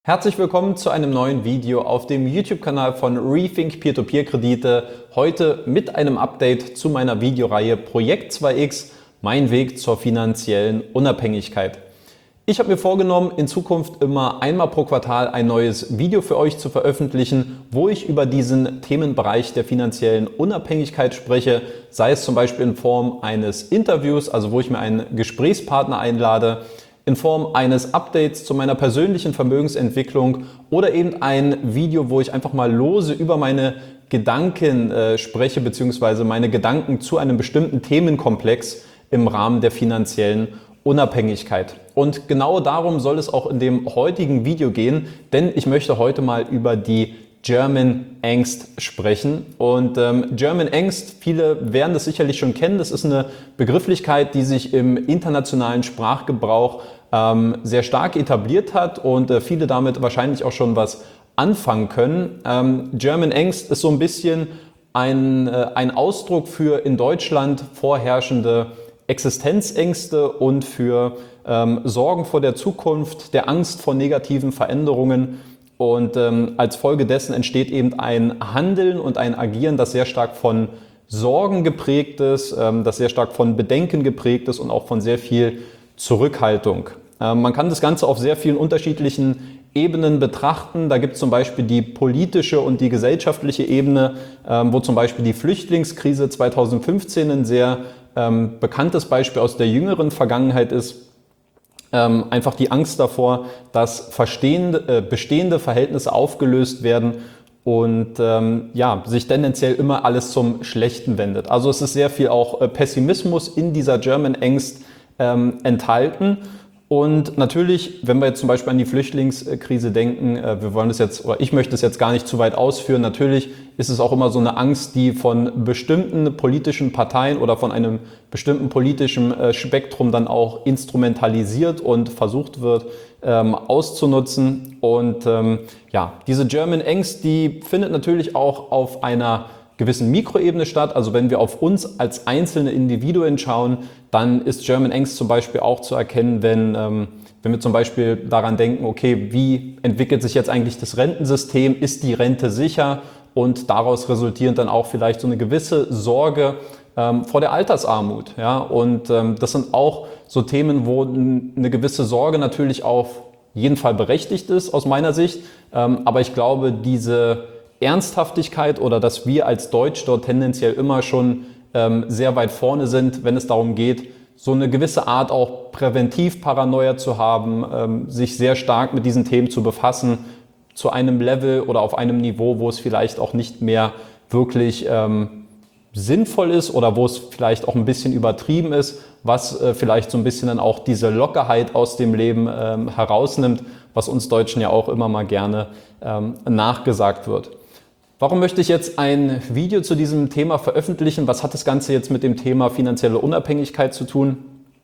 Herzlich willkommen zu einem neuen Video auf dem YouTube-Kanal von Rethink Peer-to-Peer-Kredite. Heute mit einem Update zu meiner Videoreihe Projekt 2x, mein Weg zur finanziellen Unabhängigkeit. Ich habe mir vorgenommen, in Zukunft immer einmal pro Quartal ein neues Video für euch zu veröffentlichen, wo ich über diesen Themenbereich der finanziellen Unabhängigkeit spreche, sei es zum Beispiel in Form eines Interviews, also wo ich mir einen Gesprächspartner einlade, in Form eines Updates zu meiner persönlichen Vermögensentwicklung oder eben ein Video, wo ich einfach mal lose über meine Gedanken spreche, beziehungsweise meine Gedanken zu einem bestimmten Themenkomplex im Rahmen der finanziellen Unabhängigkeit. Und genau darum soll es auch in dem heutigen Video gehen, denn ich möchte heute mal über die German Angst sprechen. Und German Angst, viele werden das sicherlich schon kennen, das ist eine Begrifflichkeit, die sich im internationalen Sprachgebrauch sehr stark etabliert hat und viele damit wahrscheinlich auch schon was anfangen können. German Angst ist so ein bisschen ein Ausdruck für in Deutschland vorherrschende Existenzängste und für Sorgen vor der Zukunft, der Angst vor negativen Veränderungen. Und als Folge dessen entsteht eben ein Handeln und ein Agieren, das sehr stark von Sorgen geprägt ist, das sehr stark von Bedenken geprägt ist und auch von sehr viel Zurückhaltung. Man kann das Ganze auf sehr vielen unterschiedlichen Ebenen betrachten. Da gibt es zum Beispiel die politische und die gesellschaftliche Ebene, wo zum Beispiel die Flüchtlingskrise 2015 ein sehr bekanntes Beispiel aus der jüngeren Vergangenheit ist. Einfach die Angst davor, dass bestehende Verhältnisse aufgelöst werden und sich tendenziell immer alles zum Schlechten wendet. Also es ist sehr viel auch Pessimismus in dieser German Angst enthalten. Und natürlich, wenn wir jetzt zum Beispiel an die Flüchtlingskrise denken, wir wollen das jetzt, oder ich möchte es jetzt gar nicht zu weit ausführen, natürlich ist es auch immer so eine Angst, die von bestimmten politischen Parteien oder von einem bestimmten politischen Spektrum dann auch instrumentalisiert und versucht wird auszunutzen. Und diese German Angst, die findet natürlich auch auf einer gewissen Mikroebene statt. Also wenn wir auf uns als einzelne Individuen schauen, dann ist German Angst zum Beispiel auch zu erkennen, wenn wir zum Beispiel daran denken, okay, wie entwickelt sich jetzt eigentlich das Rentensystem, ist die Rente sicher? Und daraus resultierend dann auch vielleicht so eine gewisse Sorge vor der Altersarmut. Ja? Und das sind auch so Themen, wo eine gewisse Sorge natürlich auf jeden Fall berechtigt ist aus meiner Sicht. Aber ich glaube, diese Ernsthaftigkeit oder dass wir als Deutsch dort tendenziell immer schon sehr weit vorne sind, wenn es darum geht, so eine gewisse Art auch Präventivparanoia zu haben, sich sehr stark mit diesen Themen zu befassen, zu einem Level oder auf einem Niveau, wo es vielleicht auch nicht mehr wirklich sinnvoll ist oder wo es vielleicht auch ein bisschen übertrieben ist, was vielleicht so ein bisschen dann auch diese Lockerheit aus dem Leben herausnimmt, was uns Deutschen ja auch immer mal gerne nachgesagt wird. Warum möchte ich jetzt ein Video zu diesem Thema veröffentlichen? Was hat das Ganze jetzt mit dem Thema finanzielle Unabhängigkeit zu tun?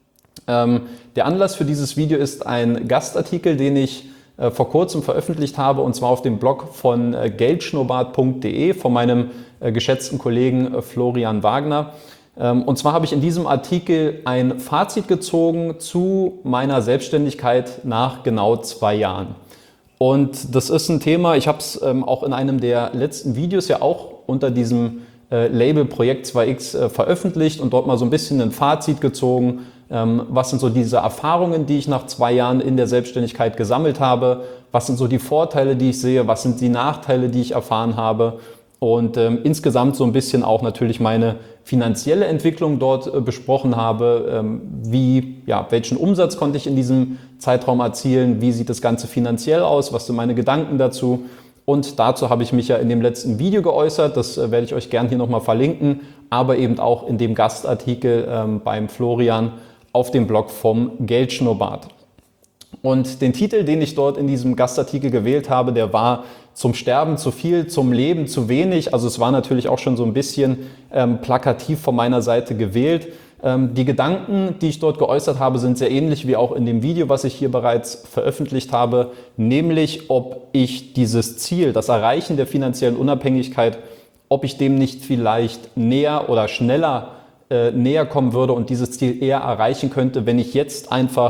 Der Anlass für dieses Video ist ein Gastartikel, den ich vor kurzem veröffentlicht habe, und zwar auf dem Blog von geldschnurrbart.de von meinem geschätzten Kollegen Florian Wagner. Und zwar habe ich in diesem Artikel ein Fazit gezogen zu meiner Selbstständigkeit nach genau 2 Jahren. Und das ist ein Thema, ich habe es auch in einem der letzten Videos ja auch unter diesem Label Projekt 2x veröffentlicht und dort mal so ein bisschen ein Fazit gezogen. Was sind so diese Erfahrungen, die ich nach 2 Jahren in der Selbstständigkeit gesammelt habe? Was sind so die Vorteile, die ich sehe? Was sind die Nachteile, die ich erfahren habe? Und insgesamt so ein bisschen auch natürlich meine finanzielle Entwicklung dort besprochen habe. Welchen Umsatz konnte ich in diesem Zeitraum erzielen? Wie sieht das Ganze finanziell aus? Was sind meine Gedanken dazu? Und dazu habe ich mich ja in dem letzten Video geäußert. Das werde ich euch gern hier nochmal verlinken. Aber eben auch in dem Gastartikel beim Florian auf dem Blog vom Geldschnurrbart. Und den Titel, den ich dort in diesem Gastartikel gewählt habe, der war "Zum Sterben zu viel, zum Leben zu wenig". Also es war natürlich auch schon so ein bisschen plakativ von meiner Seite gewählt. Die Gedanken, die ich dort geäußert habe, sind sehr ähnlich wie auch in dem Video, was ich hier bereits veröffentlicht habe, nämlich ob ich dieses Ziel, das Erreichen der finanziellen Unabhängigkeit, ob ich dem nicht vielleicht näher oder schneller näher kommen würde und dieses Ziel eher erreichen könnte, wenn ich jetzt einfach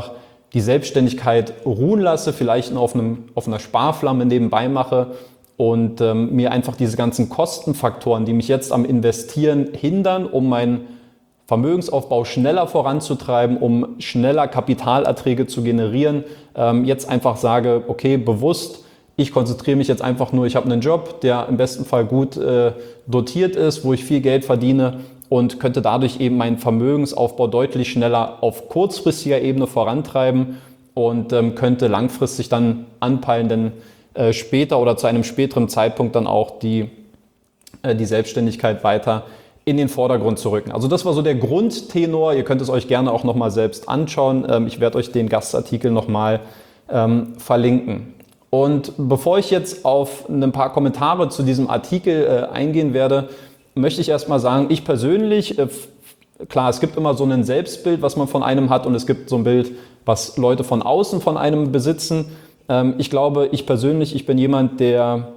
die Selbstständigkeit ruhen lasse, vielleicht nur auf einer Sparflamme nebenbei mache und mir einfach diese ganzen Kostenfaktoren, die mich jetzt am Investieren hindern, um meinen Vermögensaufbau schneller voranzutreiben, um schneller Kapitalerträge zu generieren, jetzt einfach sage, okay, bewusst, ich konzentriere mich jetzt einfach nur, ich habe einen Job, der im besten Fall gut dotiert ist, wo ich viel Geld verdiene und könnte dadurch eben meinen Vermögensaufbau deutlich schneller auf kurzfristiger Ebene vorantreiben und könnte langfristig dann anpeilen, denn später oder zu einem späteren Zeitpunkt dann auch die Selbstständigkeit weiter in den Vordergrund zu rücken. Also das war so der Grundtenor. Ihr könnt es euch gerne auch nochmal selbst anschauen. Ich werde euch den Gastartikel nochmal verlinken. Und bevor ich jetzt auf ein paar Kommentare zu diesem Artikel eingehen werde, möchte ich erstmal sagen, ich persönlich, klar, es gibt immer so ein Selbstbild, was man von einem hat und es gibt so ein Bild, was Leute von außen von einem besitzen. Ich glaube, ich persönlich, ich bin jemand, der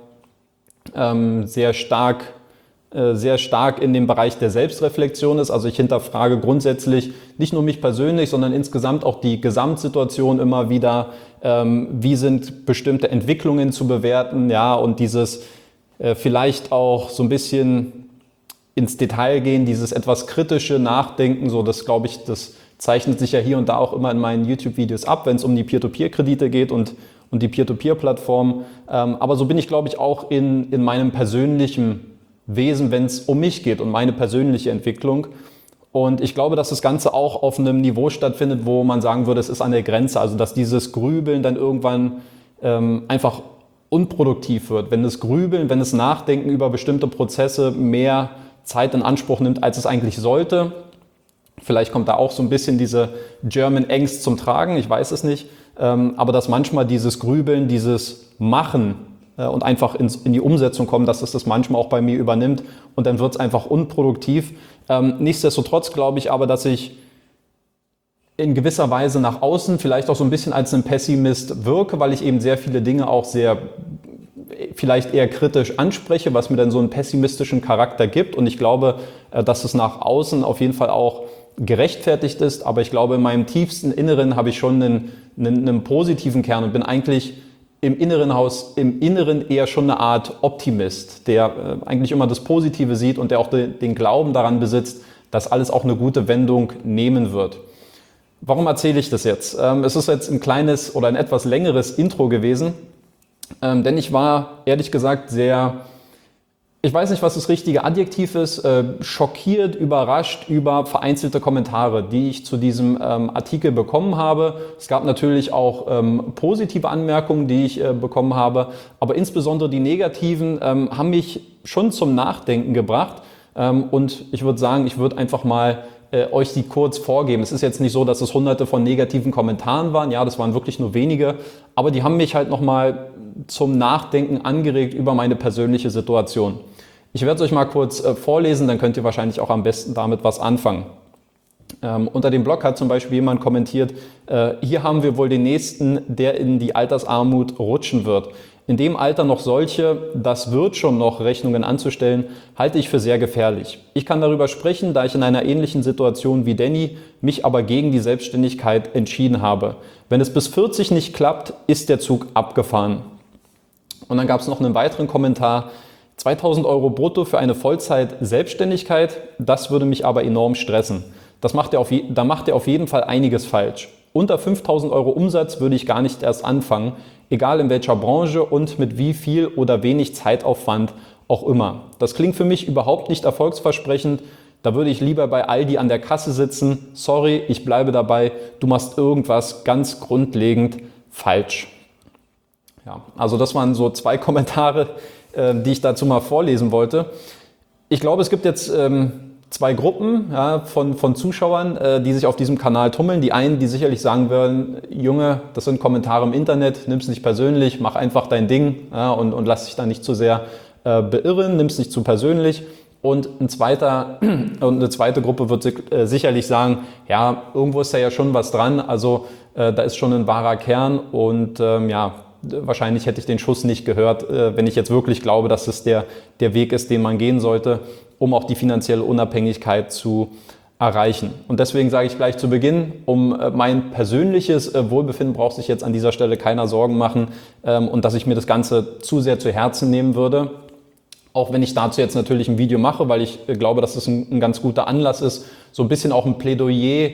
sehr stark in dem Bereich der Selbstreflexion ist. Also ich hinterfrage grundsätzlich nicht nur mich persönlich, sondern insgesamt auch die Gesamtsituation immer wieder. Wie sind bestimmte Entwicklungen zu bewerten? Ja, und dieses vielleicht auch so ein bisschen ins Detail gehen, dieses etwas kritische Nachdenken, so das glaube ich, das zeichnet sich ja hier und da auch immer in meinen YouTube-Videos ab, wenn es um die Peer-to-Peer-Kredite geht und die Peer-to-Peer-Plattform. Aber so bin ich, glaube ich, auch in meinem persönlichen Wesen, wenn es um mich geht und meine persönliche Entwicklung. Und ich glaube, dass das Ganze auch auf einem Niveau stattfindet, wo man sagen würde, es ist an der Grenze. Also dass dieses Grübeln dann irgendwann einfach unproduktiv wird. Wenn das Grübeln, wenn das Nachdenken über bestimmte Prozesse mehr Zeit in Anspruch nimmt, als es eigentlich sollte. Vielleicht kommt da auch so ein bisschen diese German Angst zum Tragen, ich weiß es nicht. Aber dass manchmal dieses Grübeln, dieses Machen und einfach in die Umsetzung kommen, dass es das manchmal auch bei mir übernimmt und dann wird es einfach unproduktiv. Nichtsdestotrotz glaube ich aber, dass ich in gewisser Weise nach außen vielleicht auch so ein bisschen als ein Pessimist wirke, weil ich eben sehr viele Dinge auch vielleicht eher kritisch anspreche, was mir dann so einen pessimistischen Charakter gibt. Und ich glaube, dass es nach außen auf jeden Fall auch gerechtfertigt ist. Aber ich glaube, in meinem tiefsten Inneren habe ich schon einen positiven Kern und bin eigentlich im Inneren eher schon eine Art Optimist, der eigentlich immer das Positive sieht und der auch den Glauben daran besitzt, dass alles auch eine gute Wendung nehmen wird. Warum erzähle ich das jetzt? Es ist jetzt ein kleines oder ein etwas längeres Intro gewesen, denn ich war ehrlich gesagt ich weiß nicht, was das richtige Adjektiv ist, schockiert, überrascht über vereinzelte Kommentare, die ich zu diesem Artikel bekommen habe. Es gab natürlich auch positive Anmerkungen, die ich bekommen habe, aber insbesondere die negativen haben mich schon zum Nachdenken gebracht. Und ich würde sagen, ich würde einfach mal euch die kurz vorgeben. Es ist jetzt nicht so, dass es hunderte von negativen Kommentaren waren. Ja, das waren wirklich nur wenige. Aber die haben mich halt nochmal zum Nachdenken angeregt über meine persönliche Situation. Ich werde es euch mal kurz vorlesen, dann könnt ihr wahrscheinlich auch am besten damit was anfangen. Unter dem Blog hat zum Beispiel jemand kommentiert, hier haben wir wohl den Nächsten, der in die Altersarmut rutschen wird. In dem Alter noch solche, das wird schon noch, Rechnungen anzustellen, halte ich für sehr gefährlich. Ich kann darüber sprechen, da ich in einer ähnlichen Situation wie Danny mich aber gegen die Selbstständigkeit entschieden habe. Wenn es bis 40 nicht klappt, ist der Zug abgefahren. Und dann gab es noch einen weiteren Kommentar. 2.000 € brutto für eine Vollzeit-Selbstständigkeit, das würde mich aber enorm stressen. Da macht er auf jeden Fall einiges falsch. Unter 5.000 € Umsatz würde ich gar nicht erst anfangen, egal in welcher Branche und mit wie viel oder wenig Zeitaufwand auch immer. Das klingt für mich überhaupt nicht erfolgsversprechend. Da würde ich lieber bei Aldi an der Kasse sitzen. Sorry, ich bleibe dabei, du machst irgendwas ganz grundlegend falsch. Ja, also das waren so 2 Kommentare, die ich dazu mal vorlesen wollte. Ich glaube, es gibt jetzt 2 Gruppen von Zuschauern, die sich auf diesem Kanal tummeln. Die einen, die sicherlich sagen würden, Junge, das sind Kommentare im Internet, nimm es nicht persönlich, mach einfach dein Ding und lass dich da nicht zu sehr beirren, nimm es nicht zu persönlich. Und eine zweite Gruppe wird sicherlich sagen, ja, irgendwo ist da ja schon was dran, also da ist schon ein wahrer Kern und wahrscheinlich hätte ich den Schuss nicht gehört, wenn ich jetzt wirklich glaube, dass es der Weg ist, den man gehen sollte, um auch die finanzielle Unabhängigkeit zu erreichen. Und deswegen sage ich gleich zu Beginn, um mein persönliches Wohlbefinden braucht sich jetzt an dieser Stelle keiner Sorgen machen und dass ich mir das Ganze zu sehr zu Herzen nehmen würde. Auch wenn ich dazu jetzt natürlich ein Video mache, weil ich glaube, dass es ein ganz guter Anlass ist, so ein bisschen auch ein Plädoyer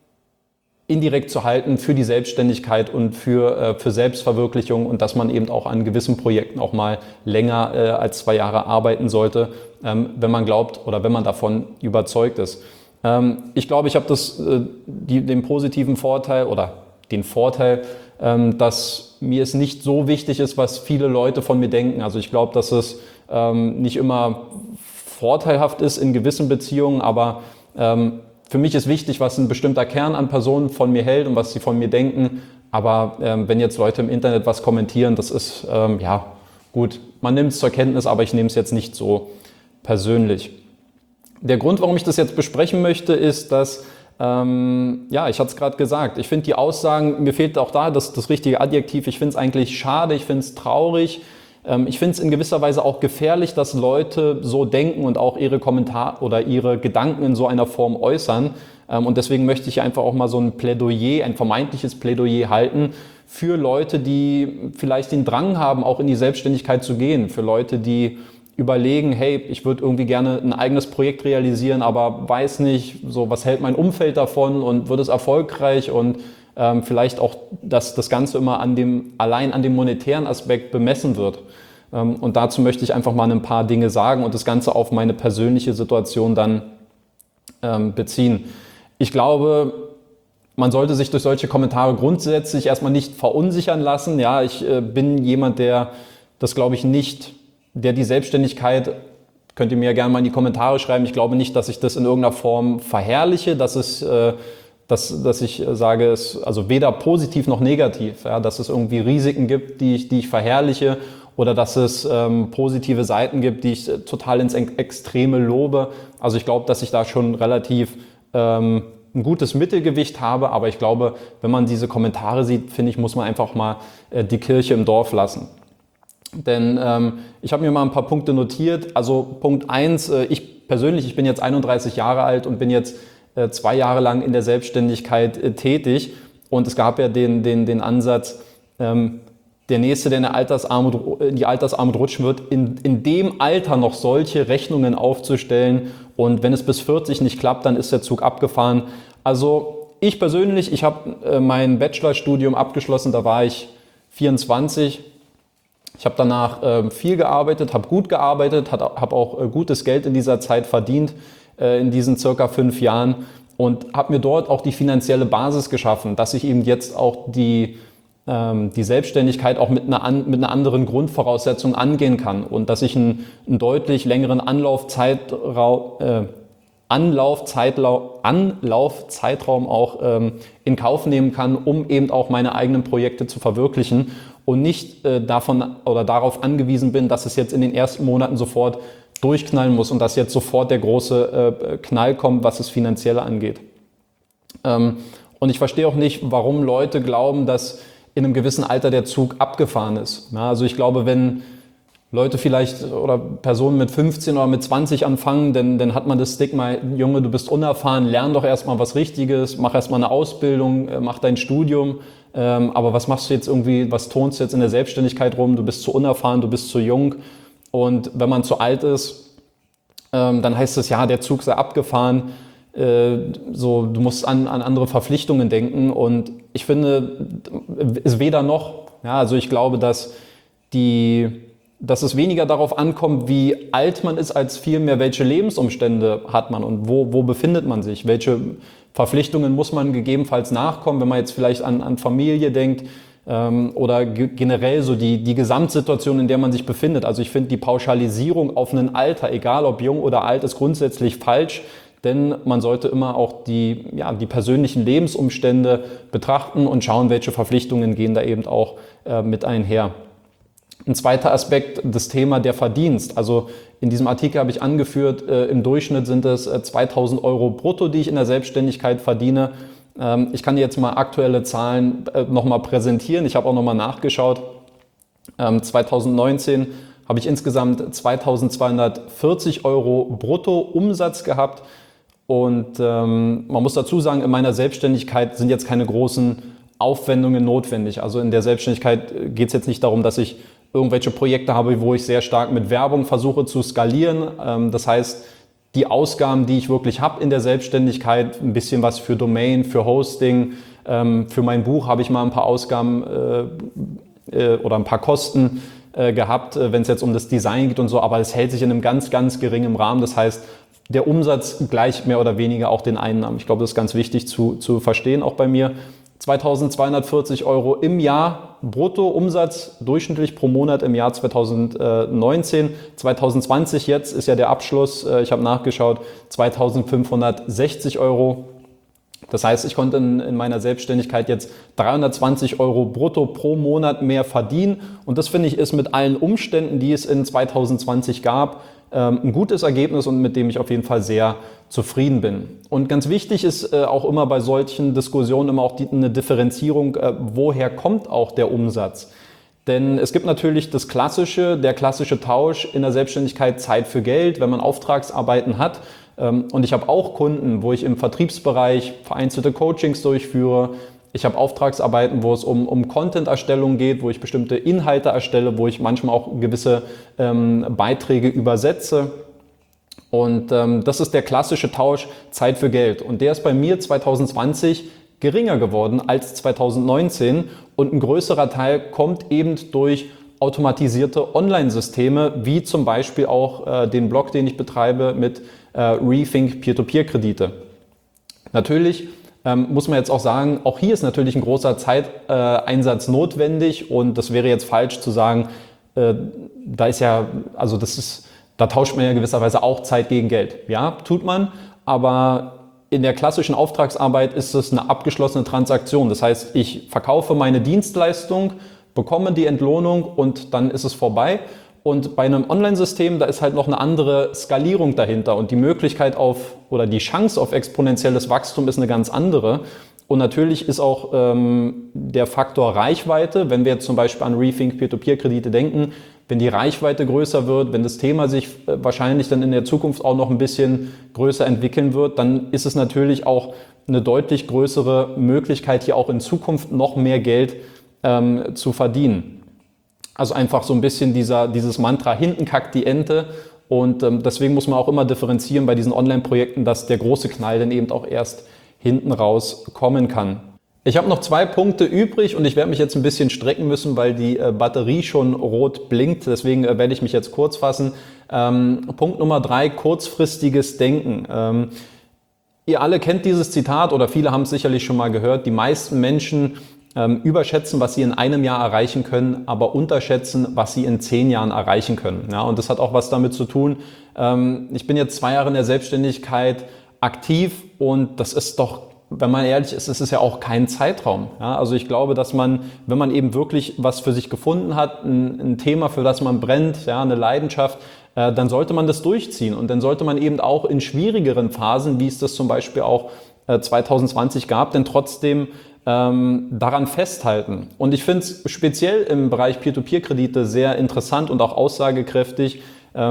indirekt zu halten für die Selbstständigkeit und für Selbstverwirklichung und dass man eben auch an gewissen Projekten auch mal länger als 2 Jahre arbeiten sollte, wenn man glaubt oder wenn man davon überzeugt ist. Ich glaube, ich habe den positiven Vorteil oder den Vorteil, dass mir es nicht so wichtig ist, was viele Leute von mir denken. Also ich glaube, dass es nicht immer vorteilhaft ist in gewissen Beziehungen, aber für mich ist wichtig, was ein bestimmter Kern an Personen von mir hält und was sie von mir denken. Aber wenn jetzt Leute im Internet was kommentieren, das ist, ja gut, man nimmt es zur Kenntnis, aber ich nehme es jetzt nicht so persönlich. Der Grund, warum ich das jetzt besprechen möchte, ist, dass, ja, ich hatte es gerade gesagt, ich finde die Aussagen, mir fehlt auch da das richtige Adjektiv, ich finde es eigentlich schade, ich finde es traurig. Ich finde es in gewisser Weise auch gefährlich, dass Leute so denken und auch ihre Kommentare oder ihre Gedanken in so einer Form äußern. Und deswegen möchte ich einfach auch mal so ein Plädoyer, ein vermeintliches Plädoyer halten für Leute, die vielleicht den Drang haben, auch in die Selbstständigkeit zu gehen. Für Leute, die überlegen, hey, ich würde irgendwie gerne ein eigenes Projekt realisieren, aber weiß nicht, so was hält mein Umfeld davon und wird es erfolgreich und vielleicht auch, dass das Ganze immer allein an dem monetären Aspekt bemessen wird. Und dazu möchte ich einfach mal ein paar Dinge sagen und das Ganze auf meine persönliche Situation dann beziehen. Ich glaube, man sollte sich durch solche Kommentare grundsätzlich erstmal nicht verunsichern lassen. Ja, ich bin jemand, der das glaube ich nicht, der die Selbstständigkeit, könnt ihr mir ja gerne mal in die Kommentare schreiben, ich glaube nicht, dass ich das in irgendeiner Form verherrliche, dass ich sage, es also weder positiv noch negativ, ja, dass es irgendwie Risiken gibt, die ich verherrliche oder dass es positive Seiten gibt, die ich total ins Extreme lobe. Also ich glaube, dass ich da schon relativ ein gutes Mittelgewicht habe, aber ich glaube, wenn man diese Kommentare sieht, finde ich, muss man einfach mal die Kirche im Dorf lassen. Denn ich habe mir mal ein paar Punkte notiert. Also Punkt 1, ich bin jetzt 31 Jahre alt und bin jetzt 2 Jahre lang in der Selbstständigkeit tätig und es gab ja den Ansatz, der Nächste, der in die Altersarmut rutschen wird, in dem Alter noch solche Rechnungen aufzustellen und wenn es bis 40 nicht klappt, dann ist der Zug abgefahren. Also ich persönlich, ich habe mein Bachelorstudium abgeschlossen, da war ich 24. Ich habe danach viel gearbeitet, habe gut gearbeitet, habe auch gutes Geld in dieser Zeit verdient, in diesen circa 5 Jahren und habe mir dort auch die finanzielle Basis geschaffen, dass ich eben jetzt auch die Selbstständigkeit auch mit einer anderen Grundvoraussetzung angehen kann und dass ich einen deutlich längeren Anlaufzeitraum auch in Kauf nehmen kann, um eben auch meine eigenen Projekte zu verwirklichen und nicht davon oder darauf angewiesen bin, dass es jetzt in den ersten Monaten sofort durchknallen muss und dass jetzt sofort der große Knall kommt, was das Finanzielle angeht. Und ich verstehe auch nicht, warum Leute glauben, dass in einem gewissen Alter der Zug abgefahren ist. Ja, also ich glaube, wenn Leute vielleicht oder Personen mit 15 oder mit 20 anfangen, dann hat man das Stigma, Junge, du bist unerfahren, lern doch erstmal was Richtiges, mach erstmal eine Ausbildung, mach dein Studium, aber was machst du jetzt irgendwie, was turnst du jetzt in der Selbstständigkeit rum, du bist zu unerfahren, du bist zu jung und wenn man zu alt ist, dann heißt es, ja, der Zug sei abgefahren, so, du musst an andere Verpflichtungen denken und ich finde, es weder noch, ja, also ich glaube, dass es weniger darauf ankommt, wie alt man ist, als vielmehr, welche Lebensumstände hat man und wo befindet man sich, welche Verpflichtungen muss man gegebenenfalls nachkommen, wenn man jetzt vielleicht an Familie denkt oder generell so die Gesamtsituation, in der man sich befindet. Also ich finde die Pauschalisierung auf ein Alter, egal ob jung oder alt, ist grundsätzlich falsch, denn man sollte immer auch die persönlichen Lebensumstände betrachten und schauen, welche Verpflichtungen gehen da eben auch mit einher. Ein zweiter Aspekt, das Thema der Verdienst. Also in diesem Artikel habe ich angeführt, im Durchschnitt sind es 2.000 Euro brutto, die ich in der Selbstständigkeit verdiene. Ich kann jetzt mal aktuelle Zahlen nochmal präsentieren. Ich habe auch nochmal nachgeschaut. 2019 habe ich insgesamt 2.240 Euro brutto Umsatz gehabt. Und man muss dazu sagen, in meiner Selbstständigkeit sind jetzt keine großen Aufwendungen notwendig. Also in der Selbstständigkeit geht es jetzt nicht darum, dass ich irgendwelche Projekte habe, wo ich sehr stark mit Werbung versuche zu skalieren. Das heißt, die Ausgaben, die ich wirklich habe in der Selbstständigkeit, ein bisschen was für Domain, für Hosting, für mein Buch habe ich mal ein paar Ausgaben oder ein paar Kosten gehabt, wenn es jetzt um das Design geht und so, aber es hält sich in einem ganz, ganz geringen Rahmen. Das heißt, der Umsatz gleicht mehr oder weniger auch den Einnahmen. Ich glaube, das ist ganz wichtig zu verstehen, auch bei mir. 2.240 Euro im Jahr Bruttoumsatz durchschnittlich pro Monat im Jahr 2019. 2020 jetzt ist ja der Abschluss, ich habe nachgeschaut, 2.560 Euro. Das heißt, ich konnte in meiner Selbstständigkeit jetzt 320 Euro brutto pro Monat mehr verdienen. Und das finde ich ist mit allen Umständen, die es in 2020 gab, ein gutes Ergebnis und mit dem ich auf jeden Fall sehr zufrieden bin. Und ganz wichtig ist auch immer bei solchen Diskussionen immer auch eine Differenzierung, woher kommt auch der Umsatz? Denn es gibt natürlich der klassische Tausch in der Selbstständigkeit Zeit für Geld, wenn man Auftragsarbeiten hat. Und ich habe auch Kunden, wo ich im Vertriebsbereich vereinzelte Coachings durchführe. Ich habe Auftragsarbeiten, wo es um Content-Erstellung geht, wo ich bestimmte Inhalte erstelle, wo ich manchmal auch gewisse Beiträge übersetze. Und das ist der klassische Tausch Zeit für Geld. Und der ist bei mir 2020 geringer geworden als 2019. Und ein größerer Teil kommt eben durch automatisierte Online-Systeme, wie zum Beispiel auch den Blog, den ich betreibe mit Rethink Peer-to-Peer-Kredite. Natürlich muss man jetzt auch sagen, auch hier ist natürlich ein großer Zeiteinsatz notwendig und das wäre jetzt falsch zu sagen, da tauscht man ja gewisserweise auch Zeit gegen Geld. Ja, tut man, aber in der klassischen Auftragsarbeit ist es eine abgeschlossene Transaktion. Das heißt, ich verkaufe meine Dienstleistung, bekomme die Entlohnung und dann ist es vorbei. Und bei einem Online-System, da ist halt noch eine andere Skalierung dahinter und die Möglichkeit oder die Chance auf exponentielles Wachstum ist eine ganz andere. Und natürlich ist auch der Faktor Reichweite, wenn wir jetzt zum Beispiel an Rethink Peer-to-Peer-Kredite denken, wenn die Reichweite größer wird, wenn das Thema sich wahrscheinlich dann in der Zukunft auch noch ein bisschen größer entwickeln wird, dann ist es natürlich auch eine deutlich größere Möglichkeit, hier auch in Zukunft noch mehr Geld zu verdienen. Also einfach so ein bisschen dieses Mantra, hinten kackt die Ente. Und deswegen muss man auch immer differenzieren bei diesen Online-Projekten, dass der große Knall dann eben auch erst hinten raus kommen kann. Ich habe noch 2 Punkte übrig und ich werde mich jetzt ein bisschen strecken müssen, weil die Batterie schon rot blinkt. Deswegen werde ich mich jetzt kurz fassen. Punkt Nummer 3, kurzfristiges Denken. Ihr alle kennt dieses Zitat oder viele haben es sicherlich schon mal gehört. Die meisten Menschen überschätzen, was sie in einem Jahr erreichen können, aber unterschätzen, was sie in 10 Jahren erreichen können. Ja, und das hat auch was damit zu tun. Ich bin jetzt 2 Jahre in der Selbstständigkeit aktiv und das ist doch, wenn man ehrlich ist, es ist ja auch kein Zeitraum. Ja, also ich glaube, dass man, wenn man eben wirklich was für sich gefunden hat, ein Thema, für das man brennt, ja, eine Leidenschaft, dann sollte man das durchziehen und dann sollte man eben auch in schwierigeren Phasen, wie es das zum Beispiel auch 2020 gab, denn trotzdem daran festhalten. Und ich finde es speziell im Bereich Peer-to-Peer-Kredite sehr interessant und auch aussagekräftig,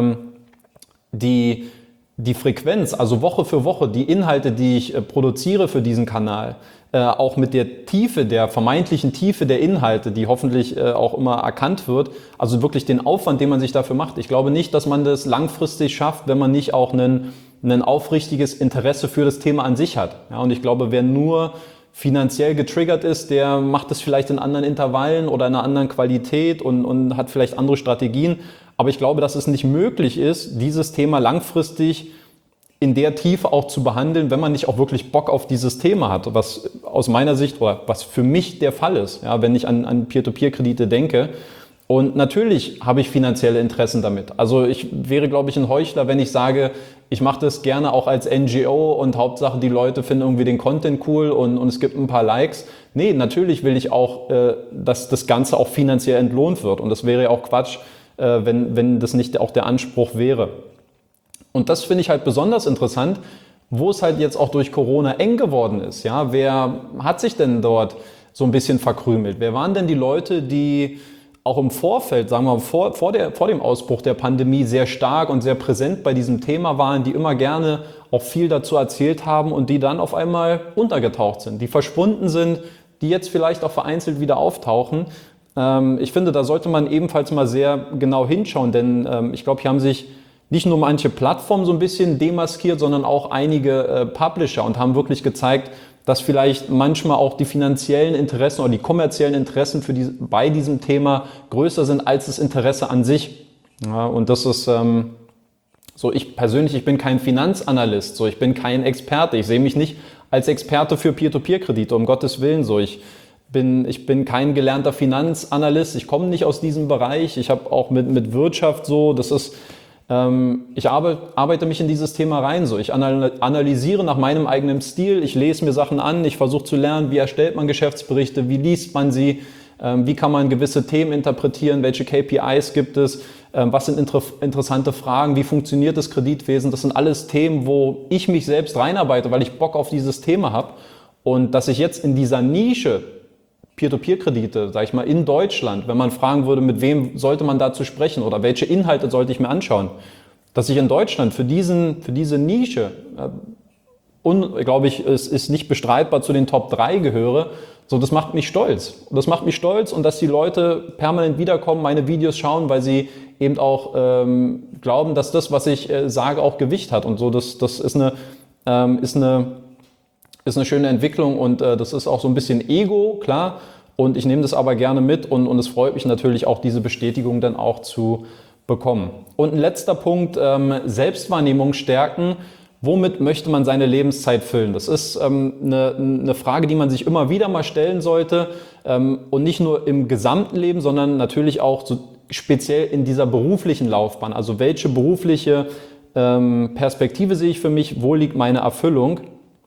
die Frequenz, also Woche für Woche, die Inhalte, die ich produziere für diesen Kanal, auch mit der Tiefe, der vermeintlichen Tiefe der Inhalte, die hoffentlich auch immer erkannt wird, also wirklich den Aufwand, den man sich dafür macht. Ich glaube nicht, dass man das langfristig schafft, wenn man nicht auch ein aufrichtiges Interesse für das Thema an sich hat. Ja, und ich glaube, wer nur finanziell getriggert ist, der macht es vielleicht in anderen Intervallen oder in einer anderen Qualität und hat vielleicht andere Strategien. Aber ich glaube, dass es nicht möglich ist, dieses Thema langfristig in der Tiefe auch zu behandeln, wenn man nicht auch wirklich Bock auf dieses Thema hat, was aus meiner Sicht oder was für mich der Fall ist, ja, wenn ich an Peer-to-Peer-Kredite denke. Und natürlich habe ich finanzielle Interessen damit. Also ich wäre, glaube ich, ein Heuchler, wenn ich sage, ich mache das gerne auch als NGO und Hauptsache die Leute finden irgendwie den Content cool und es gibt ein paar Likes. Nee, natürlich will ich auch, dass das Ganze auch finanziell entlohnt wird. Und das wäre ja auch Quatsch, wenn das nicht auch der Anspruch wäre. Und das finde ich halt besonders interessant, wo es halt jetzt auch durch Corona eng geworden ist. Ja, wer hat sich denn dort so ein bisschen verkrümelt? Wer waren denn die Leute, die auch im Vorfeld, sagen wir mal, vor dem Ausbruch der Pandemie sehr stark und sehr präsent bei diesem Thema waren, die immer gerne auch viel dazu erzählt haben und die dann auf einmal untergetaucht sind, die verschwunden sind, die jetzt vielleicht auch vereinzelt wieder auftauchen. Ich finde, da sollte man ebenfalls mal sehr genau hinschauen, denn ich glaube, hier haben sich nicht nur manche Plattformen so ein bisschen demaskiert, sondern auch einige Publisher und haben wirklich gezeigt, dass vielleicht manchmal auch die finanziellen Interessen oder die kommerziellen Interessen bei diesem Thema größer sind als das Interesse an sich. Ja, und das ist so, ich persönlich, ich bin kein Finanzanalyst, so, ich bin kein Experte, ich sehe mich nicht als Experte für Peer-to-Peer-Kredite, um Gottes Willen, so, ich bin kein gelernter Finanzanalyst, ich komme nicht aus diesem Bereich, ich habe auch mit Wirtschaft so, das ist, ich arbeite mich in dieses Thema rein, so, ich analysiere nach meinem eigenen Stil, ich lese mir Sachen an, ich versuche zu lernen, wie erstellt man Geschäftsberichte, wie liest man sie, wie kann man gewisse Themen interpretieren, welche KPIs gibt es, was sind interessante Fragen, wie funktioniert das Kreditwesen, das sind alles Themen, wo ich mich selbst reinarbeite, weil ich Bock auf dieses Thema habe und dass ich jetzt in dieser Nische Peer-to-Peer-Kredite, sage ich mal, in Deutschland, wenn man fragen würde, mit wem sollte man dazu sprechen oder welche Inhalte sollte ich mir anschauen, dass ich in Deutschland für diese Nische, glaube ich, es ist nicht bestreitbar zu den Top 3 gehöre, so, das macht mich stolz. Das macht mich stolz und dass die Leute permanent wiederkommen, meine Videos schauen, weil sie eben auch glauben, dass das, was ich sage, auch Gewicht hat und so, das ist eine schöne Entwicklung und das ist auch so ein bisschen Ego, klar. Und ich nehme das aber gerne mit und es freut mich natürlich auch, diese Bestätigung dann auch zu bekommen. Und ein letzter Punkt, Selbstwahrnehmung stärken. Womit möchte man seine Lebenszeit füllen? Das ist eine Frage, die man sich immer wieder mal stellen sollte und nicht nur im gesamten Leben, sondern natürlich auch so speziell in dieser beruflichen Laufbahn. Also welche berufliche Perspektive sehe ich für mich? Wo liegt meine Erfüllung?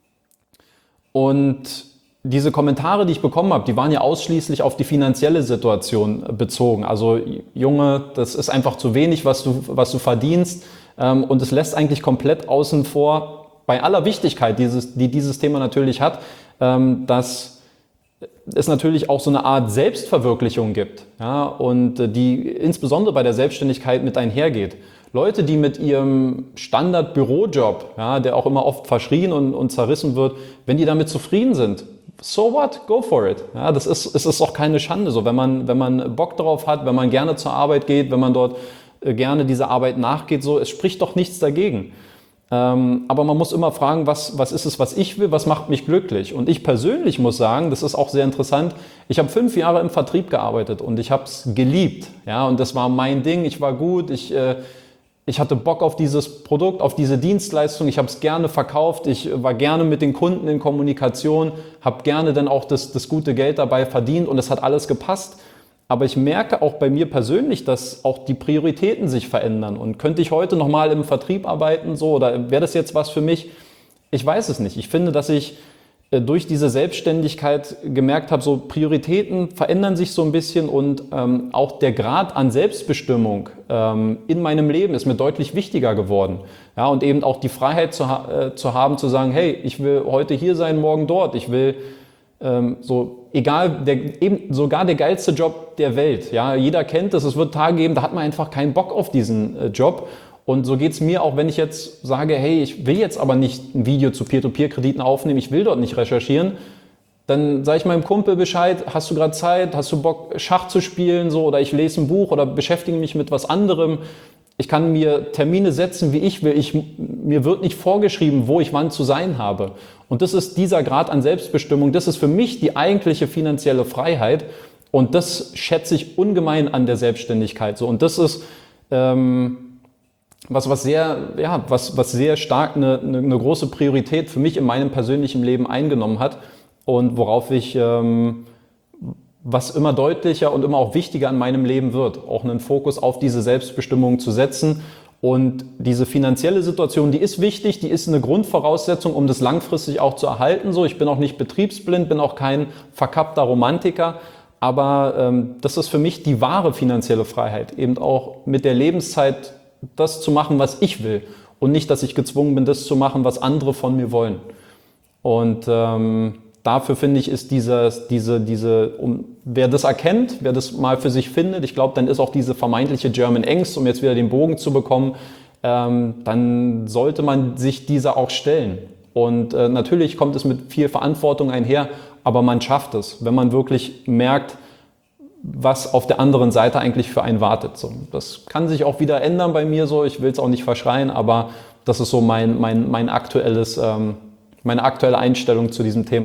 Und diese Kommentare, die ich bekommen habe, die waren ja ausschließlich auf die finanzielle Situation bezogen. Also Junge, das ist einfach zu wenig, was du verdienst. Und es lässt eigentlich komplett außen vor, bei aller Wichtigkeit, die dieses Thema natürlich hat, dass es natürlich auch so eine Art Selbstverwirklichung gibt, ja, und die insbesondere bei der Selbstständigkeit mit einhergeht. Leute, die mit ihrem Standard-Bürojob, ja, der auch immer oft verschrien und zerrissen wird, wenn die damit zufrieden sind, so what, go for it. Ja, es ist auch keine Schande, so, wenn man Bock darauf hat, wenn man gerne zur Arbeit geht, wenn man dort gerne dieser Arbeit nachgeht, so, es spricht doch nichts dagegen. Aber man muss immer fragen, was ist es, was ich will, was macht mich glücklich? Und ich persönlich muss sagen, das ist auch sehr interessant, ich habe 5 Jahre im Vertrieb gearbeitet und ich habe es geliebt. Ja, und das war mein Ding, ich war gut, ich hatte Bock auf dieses Produkt, auf diese Dienstleistung, ich habe es gerne verkauft, ich war gerne mit den Kunden in Kommunikation, habe gerne dann auch das gute Geld dabei verdient und es hat alles gepasst. Aber ich merke auch bei mir persönlich, dass auch die Prioritäten sich verändern. Und könnte ich heute nochmal im Vertrieb arbeiten, so, oder wäre das jetzt was für mich? Ich weiß es nicht. Ich finde, dass ich durch diese Selbstständigkeit gemerkt habe, so Prioritäten verändern sich so ein bisschen und auch der Grad an Selbstbestimmung in meinem Leben ist mir deutlich wichtiger geworden. Ja, und eben auch die Freiheit zu haben, zu sagen, hey, ich will heute hier sein, morgen dort. Ich will so, egal, sogar der geilste Job der Welt. Ja, jeder kennt das, es wird Tage geben, da hat man einfach keinen Bock auf diesen Job. Und so geht's mir auch, wenn ich jetzt sage, hey, ich will jetzt aber nicht ein Video zu Peer-to-Peer-Krediten aufnehmen, ich will dort nicht recherchieren, dann sage ich meinem Kumpel Bescheid, hast du gerade Zeit, hast du Bock, Schach zu spielen, so, oder ich lese ein Buch oder beschäftige mich mit was anderem. Ich kann mir Termine setzen, wie ich will. Mir wird nicht vorgeschrieben, wo ich wann zu sein habe. Und das ist dieser Grad an Selbstbestimmung, das ist für mich die eigentliche finanzielle Freiheit. Und das schätze ich ungemein an der Selbstständigkeit. So, und das ist was sehr stark eine große Priorität für mich in meinem persönlichen Leben eingenommen hat und worauf ich, was immer deutlicher und immer auch wichtiger in meinem Leben wird, auch einen Fokus auf diese Selbstbestimmung zu setzen. Und diese finanzielle Situation, die ist wichtig, die ist eine Grundvoraussetzung, um das langfristig auch zu erhalten. So, ich bin auch nicht betriebsblind, bin auch kein verkappter Romantiker, aber das ist für mich die wahre finanzielle Freiheit, eben auch mit der Lebenszeit das zu machen, was ich will und nicht, dass ich gezwungen bin, das zu machen, was andere von mir wollen. Und dafür finde ich, ist wer das erkennt, wer das mal für sich findet, ich glaube, dann ist auch diese vermeintliche German Angst, um jetzt wieder den Bogen zu bekommen, dann sollte man sich dieser auch stellen. Und natürlich kommt es mit viel Verantwortung einher, aber man schafft es, wenn man wirklich merkt, was auf der anderen Seite eigentlich für einen wartet. So, das kann sich auch wieder ändern bei mir so, ich will es auch nicht verschreien, aber das ist so meine aktuelle Einstellung zu diesem Thema.